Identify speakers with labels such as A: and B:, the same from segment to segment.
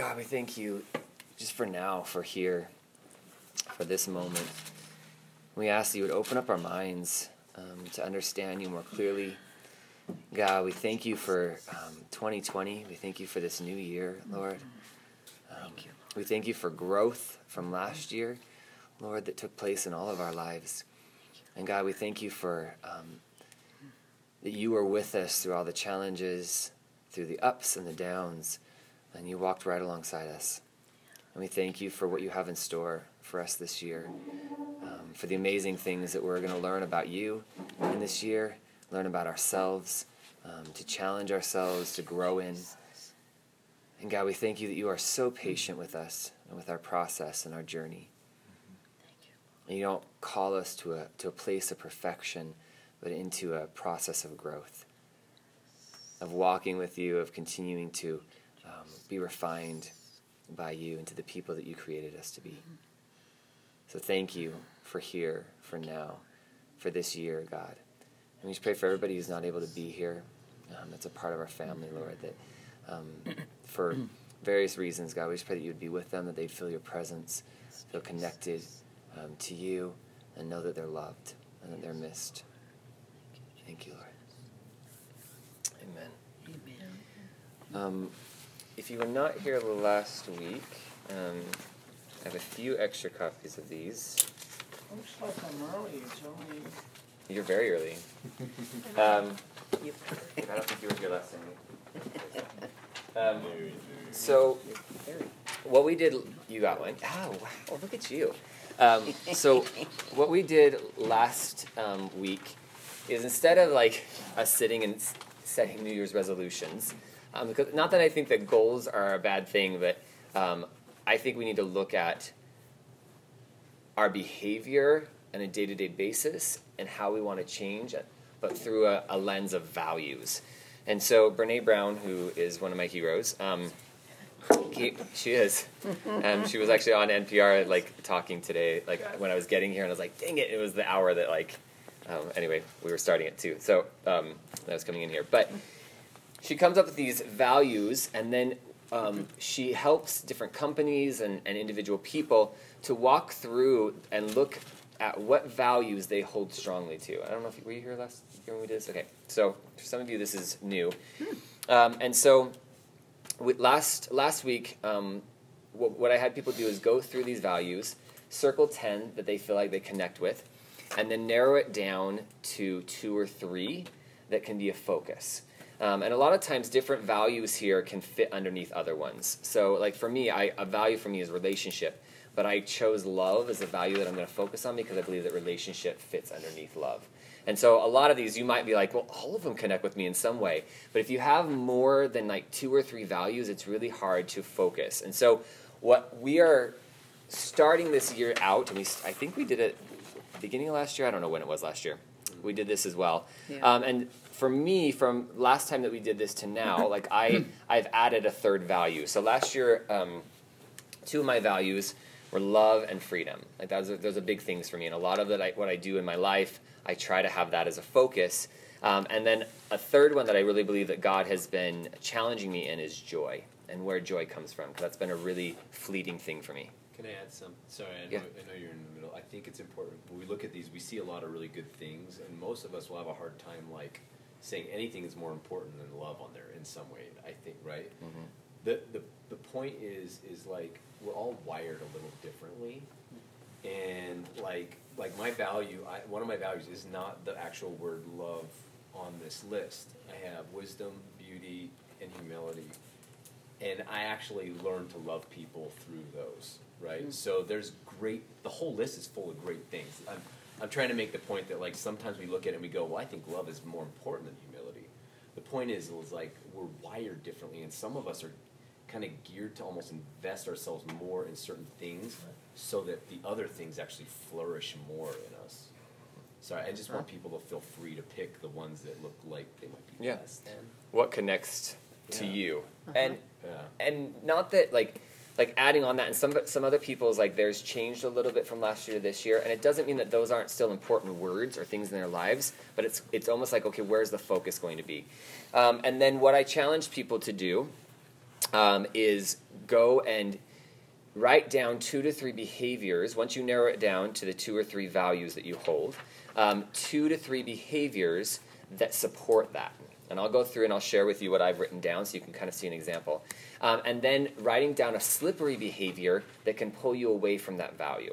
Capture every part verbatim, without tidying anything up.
A: God, we thank you just for now, for here, for this moment. We ask that you would open up our minds um, to understand you more clearly. God, we thank you for um, twenty twenty. We thank you for this new year, Lord. Um,
B: Thank you.
A: We thank you for growth from last year, Lord, that took place in all of our lives. And God, we thank you for um, that you were with us through all the challenges, through the ups and the downs, and you walked right alongside us. And we thank you for what you have in store for us this year, um, for the amazing things that we're going to learn about you in this year, learn about ourselves, um, to challenge ourselves, to grow in. And God, we thank you that you are so patient with us and with our process and our journey.
B: Thank you.
A: And you don't call us to a to a place of perfection, but into a process of growth, of walking with you, of continuing to um, be refined by you into the people that you created us to be. So thank you for here, for now, for this year, God. And we just pray for everybody who's not able to be here, um, that's a part of our family, Lord, that um, for various reasons, God, we just pray that you would be with them, that they'd feel your presence, feel connected um, to you, and know that they're loved and that they're missed. Thank you, Lord. Amen.
B: Amen.
A: Um, if you were not here last week, um, I have a few extra copies of these.
C: Looks like I'm early, it's only...
A: You're very early. Um, I don't think you were here last time. Um, so, what we did, you got one. Oh, wow, look at you. Um, so, what we did last um, week is instead of like us sitting and s- setting New Year's resolutions, um, because not that I think that goals are a bad thing, but um, I think we need to look at our behavior on a day-to-day basis and how we want to change it, but through a, a lens of values. And so Brene Brown, who is one of my heroes, um, he, she is. Um, she was actually on N P R like talking today, like when I was getting here, and I was like, dang it, it was the hour that like, um, anyway, we were starting it too. So um, I was coming in here. But she comes up with these values, and then um, she helps different companies and, and individual people to walk through and look at what values they hold strongly to. I don't know if you, were you here last year when we did this? Okay, so for some of you this is new. Um, and so we, last last week, um, what, what I had people do is go through these values, circle ten that they feel like they connect with, and then narrow it down to two or three that can be a focus. Um, and a lot of times different values here can fit underneath other ones. So like for me, I, a value for me is relationship. But I chose love as a value that I'm going to focus on because I believe that relationship fits underneath love. And so a lot of these, you might be like, well, all of them connect with me in some way. But if you have more than like two or three values, it's really hard to focus. And so what we are starting this year out, and we, I think we did it at the beginning of last year. I don't know when it was last year. We did this as well.
B: Yeah.
A: Um, and for me, from last time that we did this to now, like I, I've added a third value. So last year, um, two of my values were love and freedom. Like those are, those are big things for me, and a lot of that I, what I do in my life, I try to have that as a focus. Um, and then a third one that I really believe that God has been challenging me in is joy, and where joy comes from, because that's been a really fleeting thing for me.
D: Can I add some? Sorry, I know,
A: Yeah.
D: I know you're in the middle. I think it's important when we look at these. We see a lot of really good things, and most of us will have a hard time like saying anything is more important than love on there in some way. I think, right?
A: Mm-hmm.
D: The the the point is is like we're all wired a little differently, and like like my value, I, one of my values is not the actual word love on this list. I have wisdom, beauty, and humility, and I actually learn to love people through those. Right, mm-hmm. So there's great. The whole list is full of great things. I'm I'm trying to make the point that like sometimes we look at it and we go, well, I think love is more important than humility. The point is, is like we're wired differently, and some of us are kind of geared to almost invest ourselves more in certain things so that the other things actually flourish more in us. Sorry, I just want people to feel free to pick the ones that look like they might be
A: Yeah.
D: best. Then.
A: What connects to
D: Yeah.
A: you?
B: Uh-huh.
A: And
D: Yeah.
A: and not that like like adding on that, and some some other people's like theirs changed a little bit from last year to this year, and it doesn't mean that those aren't still important words or things in their lives, but it's it's almost like, okay, where's the focus going to be? Um, and then what I challenge people to do um, is go and write down two to three behaviors. Once you narrow it down to the two or three values that you hold, um, two to three behaviors that support that. And I'll go through and I'll share with you what I've written down so you can kind of see an example. Um, and then writing down a slippery behavior that can pull you away from that value.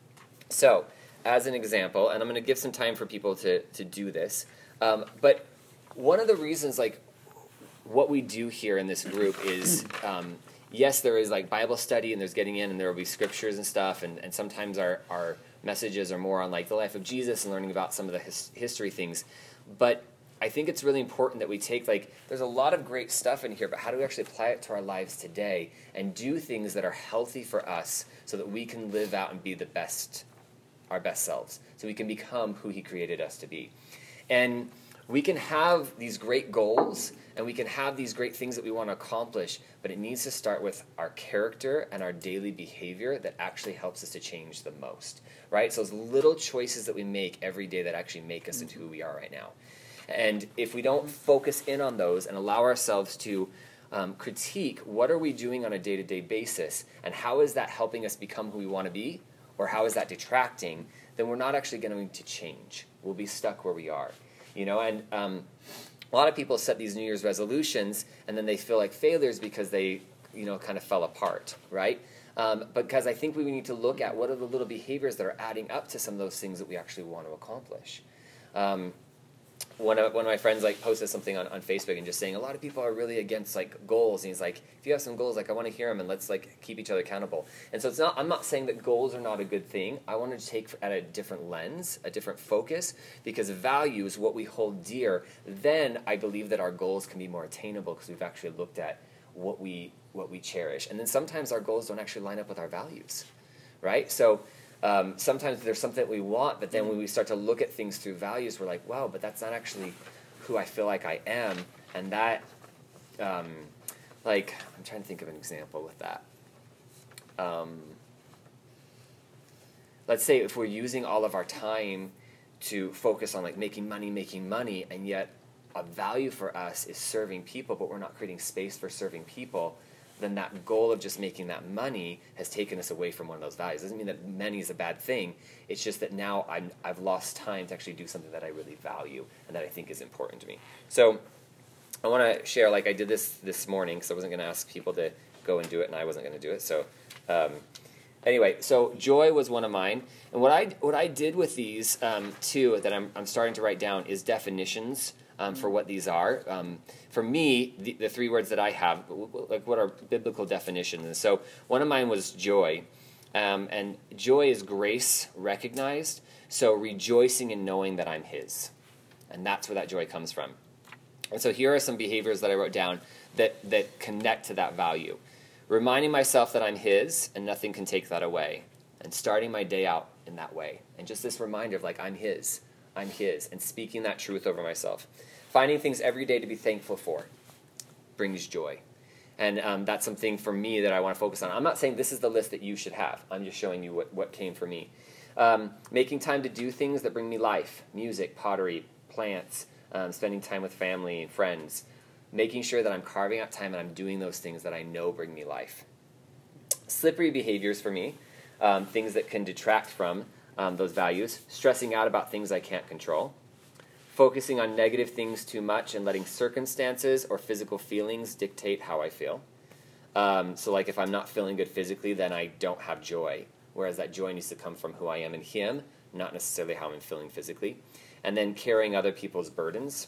A: So, as an example, and I'm going to give some time for people to, to do this, um, but one of the reasons, like, what we do here in this group is, um, yes, there is, like, Bible study, and there's getting in, and there will be scriptures and stuff, and, and sometimes our, our messages are more on, like, the life of Jesus and learning about some of the his, history things, but I think it's really important that we take, like, there's a lot of great stuff in here, but how do we actually apply it to our lives today and do things that are healthy for us so that we can live out and be the best, our best selves, so we can become who he created us to be. And we can have these great goals, and we can have these great things that we want to accomplish, but it needs to start with our character and our daily behavior that actually helps us to change the most, right? So those little choices that we make every day that actually make us into who we are right now. And if we don't focus in on those and allow ourselves to um, critique what are we doing on a day-to-day basis and how is that helping us become who we want to be or how is that detracting, then we're not actually going to change. We'll be stuck where we are. You know, and um, a lot of people set these New Year's resolutions and then they feel like failures because they, you know, kind of fell apart, right? Um, because I think we need to look at what are the little behaviors that are adding up to some of those things that we actually want to accomplish. Um, One of, one of my friends like posted something on, on Facebook and just saying a lot of people are really against like goals, and he's like, if you have some goals, like I want to hear them and let's like keep each other accountable. And so it's not, I'm not saying that goals are not a good thing. I want to take at a different lens, a different focus, because values, what we hold dear, then I believe that our goals can be more attainable because we've actually looked at what we what we cherish. And then sometimes our goals don't actually line up with our values, right? So Um, sometimes there's something that we want, but then when we start to look at things through values, we're like, wow, but that's not actually who I feel like I am. And that, um, like, I'm trying to think of an example with that. Um, let's say if we're using all of our time to focus on, like, making money, making money, and yet a value for us is serving people, but we're not creating space for serving people, then that goal of just making that money has taken us away from one of those values. It doesn't mean that money is a bad thing. It's just that now I'm, I've lost time to actually do something that I really value and that I think is important to me. So I want to share, like I did this this morning because I wasn't going to ask people to go and do it, and I wasn't going to do it. So um, anyway, so joy was one of mine. And what I what I did with these um, two that I'm, I'm starting to write down is definitions Um, for what these are. Um, for me, the, the three words that I have, like what are biblical definitions? And so one of mine was joy. Um, and joy is grace recognized, so rejoicing in knowing that I'm his. And that's where that joy comes from. And so here are some behaviors that I wrote down that, that connect to that value. Reminding myself that I'm his and nothing can take that away. And starting my day out in that way. And just this reminder of like, I'm his. I'm his. And speaking that truth over myself. Finding things every day to be thankful for brings joy. And um, that's something for me that I want to focus on. I'm not saying this is the list that you should have. I'm just showing you what, what came for me. Um, making time to do things that bring me life. Music, pottery, plants, um, spending time with family and friends. Making sure that I'm carving out time and I'm doing those things that I know bring me life. Slippery behaviors for me. Um, things that can detract from um, those values. Stressing out about things I can't control. Focusing on negative things too much and letting circumstances or physical feelings dictate how I feel. Um, so like if I'm not feeling good physically, then I don't have joy. Whereas that joy needs to come from who I am in him, not necessarily how I'm feeling physically. And then carrying other people's burdens.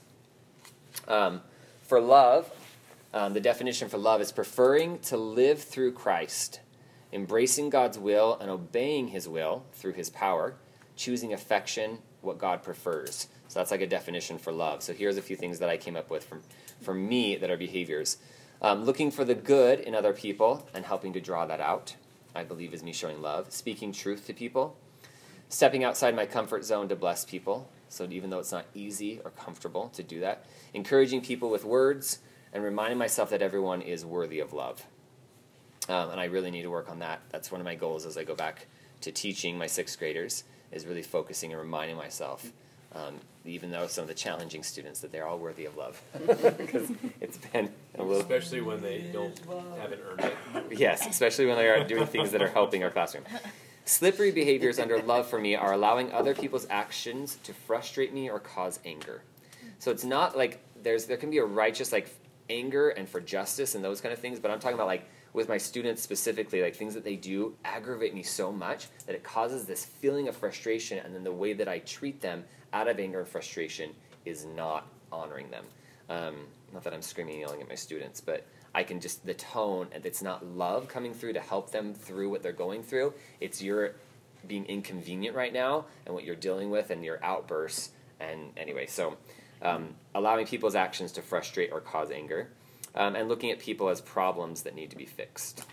A: Um, for love, um, the definition for love is preferring to live through Christ, embracing God's will and obeying his will through his power, choosing affection, what God prefers. So that's like a definition for love. So here's a few things that I came up with from, for me that are behaviors. Um, looking for the good in other people and helping to draw that out, I believe is me showing love. Speaking truth to people. Stepping outside my comfort zone to bless people. So even though it's not easy or comfortable to do that. Encouraging people with words and reminding myself that everyone is worthy of love. Um, and I really need to work on that. That's one of my goals as I go back to teaching my sixth graders, is really focusing and reminding myself um, even though some of the challenging students, that they're all worthy of love. Because it's been a little...
D: Especially when they don't haven't earned it.
A: Yes, especially when they are doing things that are helping our classroom. Slippery behaviors under love for me are allowing other people's actions to frustrate me or cause anger. So it's not like there's there can be a righteous like anger and for justice and those kind of things, but I'm talking about like with my students specifically, like things that they do aggravate me so much that it causes this feeling of frustration, and then the way that I treat them out of anger and frustration is not honoring them. Um, not that I'm screaming and yelling at my students, but I can just, the tone, and it's not love coming through to help them through what they're going through. It's your being inconvenient right now and what you're dealing with and your outbursts. And anyway, so um, allowing people's actions to frustrate or cause anger, um, and looking at people as problems that need to be fixed.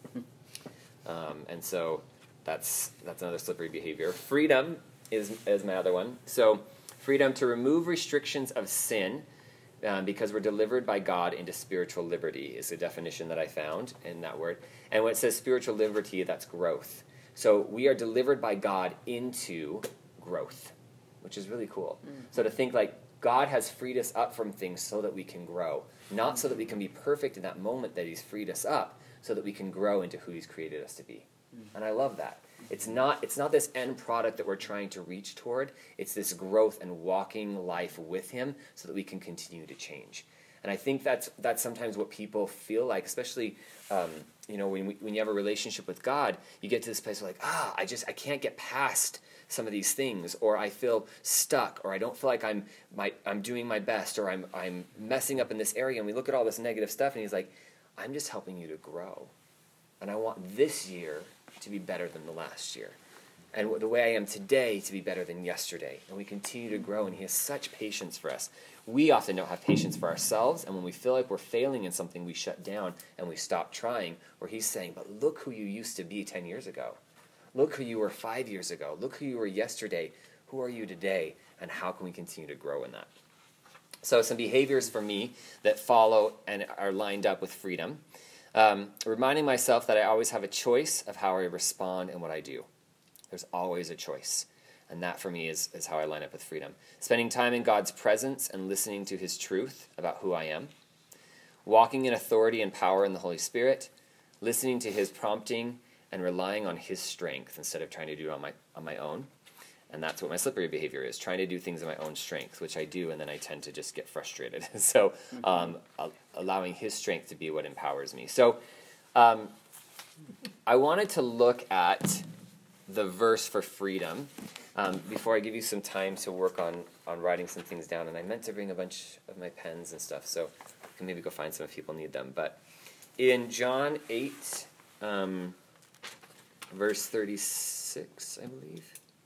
A: Um, and so that's that's another slippery behavior. Freedom is, is my other one. So freedom to remove restrictions of sin, Um, because we're delivered by God into spiritual liberty is the definition that I found in that word. And when it says spiritual liberty, that's growth. So we are delivered by God into growth, which is really cool. Mm-hmm. So to think like God has freed us up from things so that we can grow, not so that we can be perfect in that moment that he's freed us up, so that we can grow into who he's created us to be. Mm-hmm. And I love that. It's not it's not this end product that we're trying to reach toward. It's this growth and walking life with him so that we can continue to change. And I think that's that's sometimes what people feel like, especially um, you know when we, when you have a relationship with God, you get to this place where like ah I just I can't get past some of these things, or I feel stuck, or I don't feel like I'm my I'm doing my best, or I'm I'm messing up in this area. And we look at all this negative stuff, and he's like, I'm just helping you to grow, and I want this year to be better than the last year, and the way I am today to be better than yesterday. And we continue to grow, and he has such patience for us. We often don't have patience for ourselves, and when we feel like we're failing in something, we shut down and we stop trying, where he's saying, but look who you used to be ten years ago. Look who you were five years ago. Look who you were yesterday. Who are you today, and how can we continue to grow in that? So some behaviors for me that follow and are lined up with freedom. Um, reminding myself that I always have a choice of how I respond and what I do. There's always a choice. And that for me is, is how I line up with freedom. Spending time in God's presence and listening to his truth about who I am. Walking in authority and power in the Holy Spirit. Listening to his prompting and relying on his strength instead of trying to do it on my, on my own. And that's what my slippery behavior is, trying to do things in my own strength, which I do, and then I tend to just get frustrated. So um, allowing his strength to be what empowers me. So um, I wanted to look at the verse for freedom um, before I give you some time to work on, on writing some things down. And I meant to bring a bunch of my pens and stuff, so I can maybe go find some if people need them. But in John eight, um, verse thirty-six, I believe.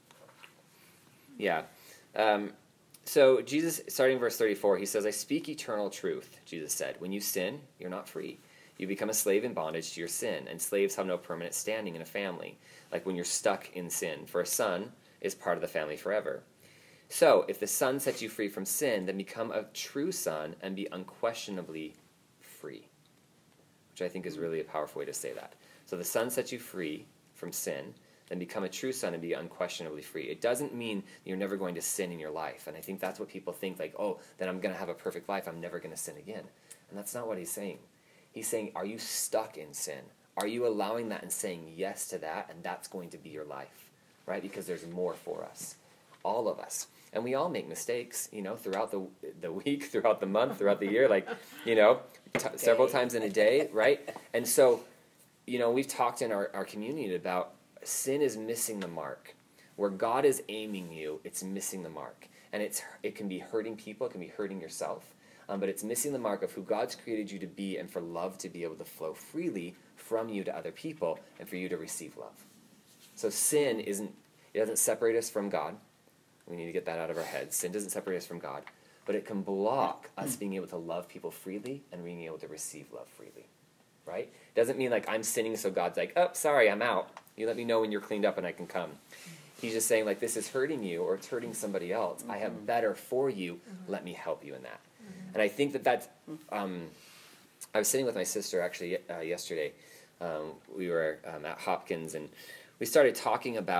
A: Yeah. Um, so Jesus, starting verse thirty-four, he says, I speak eternal truth, Jesus said. When you sin, you're not free. You become a slave in bondage to your sin, and slaves have no permanent standing in a family, like when you're stuck in sin. For a son is part of the family forever. So, if the Son sets you free from sin, then become a true son and be unquestionably free. Which I think is really a powerful way to say that. So the Son sets you free from sin, then become a true son and be unquestionably free. It doesn't mean you're never going to sin in your life. And I think that's what people think, like, oh, then I'm going to have a perfect life. I'm never going to sin again. And that's not what he's saying. He's saying, are you stuck in sin? Are you allowing that and saying yes to that? And that's going to be your life, right? Because there's more for us, all of us. And we all make mistakes, you know, throughout the the week, throughout the month, throughout the year, like, you know, t- several times in a day, right? And so, you know, we've talked in our, our community about sin is missing the mark. Where God is aiming you, it's missing the mark. And it's it can be hurting people, it can be hurting yourself, um, but it's missing the mark of who God's created you to be, and for love to be able to flow freely from you to other people and for you to receive love. So sin isn't, it doesn't separate us from God. We need to get that out of our heads. Sin doesn't separate us from God, but it can block us being able to love people freely and being able to receive love freely, right? It doesn't mean like I'm sinning so God's like, oh, sorry, I'm out. You let me know when you're cleaned up and I can come. He's just saying like, this is hurting you or it's hurting somebody else. Mm-hmm. I have better for you. Mm-hmm. Let me help you in that. Mm-hmm. And I think that that's, um, I was sitting with my sister actually uh, yesterday. Um, we were um, at Hopkins and we started talking about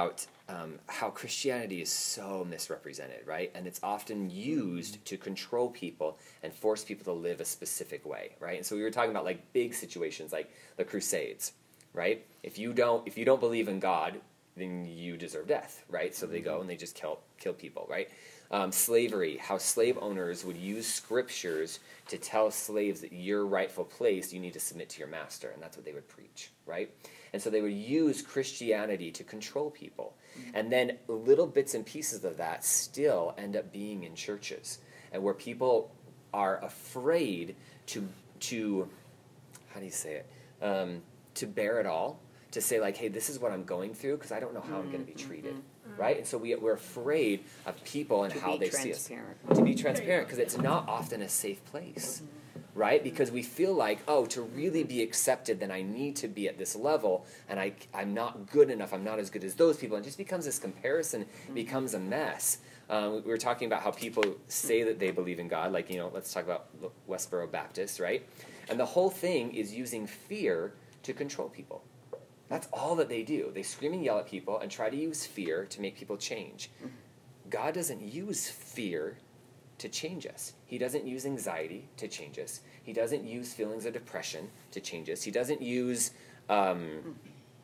A: um, how Christianity is so misrepresented, right? And it's often used to control people and force people to live a specific way, right? And so we were talking about like big situations like the Crusades, right? If you don't, if you don't believe in God, then you deserve death, right? So they go and they just kill kill people, right? Um, slavery, how slave owners would use scriptures to tell slaves that your rightful place, you need to submit to your master, and that's what they would preach, right? And so they would use Christianity to control people. Mm-hmm. And then little bits and pieces of that still end up being in churches, and where people are afraid to, to how do you say it, um, to bear it all, to say like, hey, this is what I'm going through because I don't know how I'm going to be treated. Mm-hmm. Right? And so we, we're afraid of people and
B: to
A: how they
B: transparent.
A: see us. To be transparent, because it's not often a safe place. Mm-hmm. Right? Because we feel like, oh, to really be accepted, then I need to be at this level, and I, I'm not good enough, I'm not as good as those people. And it just becomes this comparison, mm-hmm. becomes a mess. Um, we were talking about how people say that they believe in God, like, you know, let's talk about Westboro Baptist, right? And the whole thing is using fear to control people. That's all that they do. They scream and yell at people and try to use fear to make people change. God doesn't use fear to change us. He doesn't use anxiety to change us. He doesn't use feelings of depression to change us. He doesn't use, um,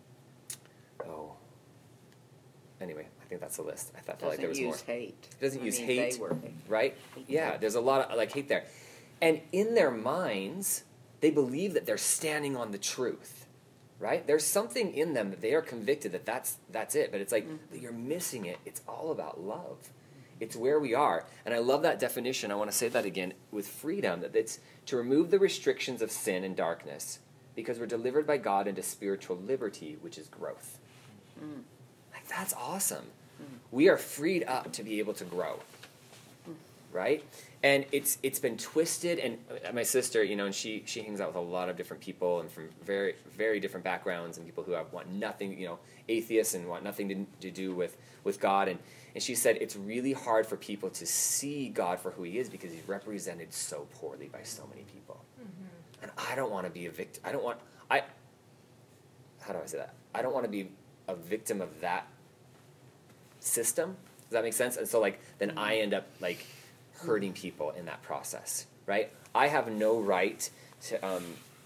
A: oh, anyway, I think that's a list. I felt like there was more.
B: Doesn't use hate.
A: He doesn't
B: I
A: use
B: mean,
A: hate,
B: they were
A: right? Yeah, there's a lot of like hate there. And in their minds, they believe that they're standing on the truth. Right? There's something in them that they are convicted that that's, that's it. But it's like, mm-hmm. but you're missing it. It's all about love. It's where we are. And I love that definition. I want to say that again with freedom. That it's to remove the restrictions of sin and darkness because we're delivered by God into spiritual liberty, which is growth. Mm. Like, that's awesome. Mm. We are freed up to be able to grow. Mm. Right? And it's it's been twisted, and my sister, you know, and she, she hangs out with a lot of different people and from very, very different backgrounds and people who have want nothing, you know, atheists and want nothing to, to do with, with God. And, and she said it's really hard for people to see God for who he is because he's represented so poorly by so many people. Mm-hmm. And I don't want to be a victim. I don't want, I, how do I say that? I don't want to be a victim of that system. Does that make sense? And so, like, then mm-hmm. I end up, like, hurting people in that process, right? I have no right to um,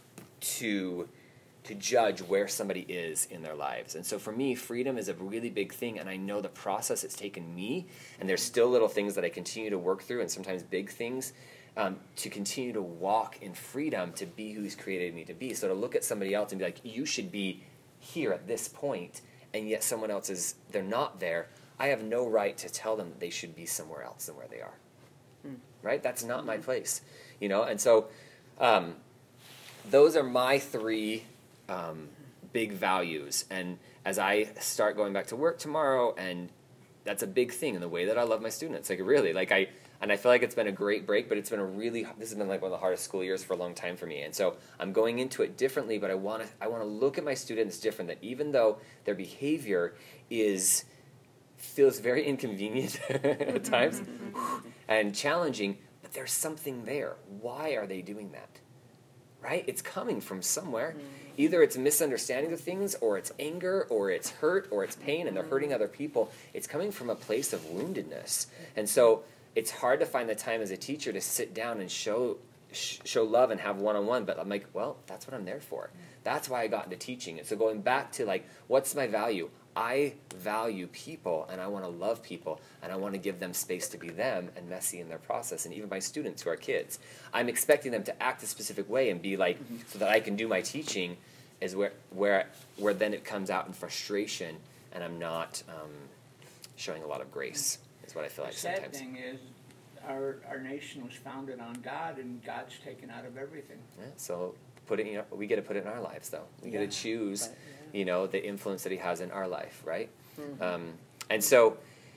A: to to judge where somebody is in their lives. And so for me, freedom is a really big thing, and I know the process it's taken me, and there's still little things that I continue to work through, and sometimes big things, um, to continue to walk in freedom, to be who he's created me to be. So to look at somebody else and be like, you should be here at this point, and yet someone else is, they're not there, I have no right to tell them that they should be somewhere else than where they are. Right? That's not my place, you know? And so um, those are my three um, big values. And as I start going back to work tomorrow, and that's a big thing in the way that I love my students. Like, really, like I, and I feel like it's been a great break, but it's been a really, this has been like one of the hardest school years for a long time for me. And so I'm going into it differently, but I want to, I want to look at my students different, that even though their behavior is, feels very inconvenient at times, and challenging, but there's something there. Why are they doing that? Right? It's coming from somewhere. Mm-hmm. Either it's a misunderstanding of things, or it's anger, or it's hurt, or it's pain, and they're hurting other people. It's coming from a place of woundedness. And so it's hard to find the time as a teacher to sit down and show sh- show love and have one-on-one, but I'm like, well, that's what I'm there for. That's why I got into teaching. And so going back to, like, what's my value? I value people, and I want to love people, and I want to give them space to be them and messy in their process. And even my students who are kids, I'm expecting them to act a specific way and be like, mm-hmm. so that I can do my teaching, is where where where then it comes out in frustration, and I'm not um, showing a lot of grace. Is what I feel like
C: the
A: sometimes.
C: The sad thing is, our our nation was founded on God, and God's taken out of everything.
A: Yeah, so put it, you know, we get to put it in our lives, though. We
C: yeah.
A: get to choose. But, yeah. You know, the influence that he has in our life, right? Mm-hmm. Um, and so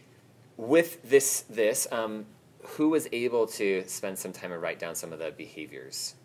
A: with this, this um, who was able to spend some time and write down some of the behaviors?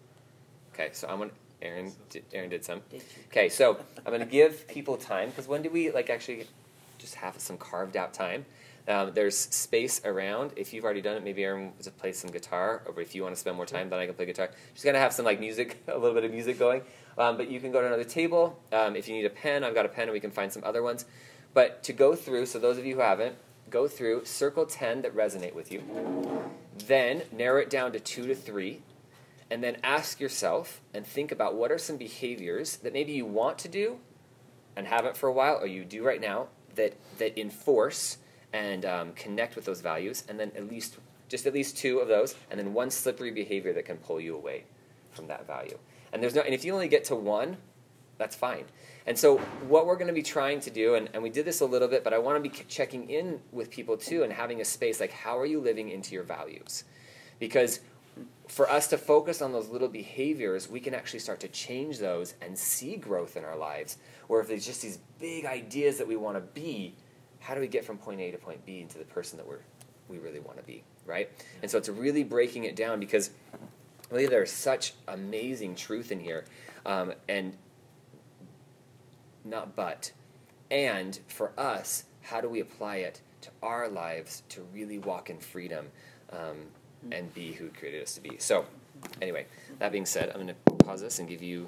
A: Okay, so I'm going to, Aaron, did, Aaron did some. Okay, so I'm going to give people time, because when do we, like, actually just have some carved out time? Um, there's space around. If you've already done it, maybe Aaron wants to play some guitar, or if you want to spend more time, then I can play guitar. Just going to have some, like, music, a little bit of music going. Um, but you can go to another table. Um, if you need a pen, I've got a pen, and we can find some other ones. But to go through, so those of you who haven't, go through, circle ten that resonate with you, then narrow it down to two to three, and then ask yourself and think about what are some behaviors that maybe you want to do and haven't for a while, or you do right now, that, that enforce and um, connect with those values, and then at least, just at least two of those, and then one slippery behavior that can pull you away from that value. And there's no, and if you only get to one, that's fine. And so what we're going to be trying to do, and, and we did this a little bit, but I want to be checking in with people too and having a space like, how are you living into your values? Because for us to focus on those little behaviors, we can actually start to change those and see growth in our lives. Or if there's just these big ideas that we want to be, how do we get from point A to point B into the person that we're, we really want to be, right? And so it's really breaking it down, because really there's such amazing truth in here. Um, and not but. And for us, how do we apply it to our lives to really walk in freedom um, and be who created us to be? So anyway, that being said, I'm going to pause this and give you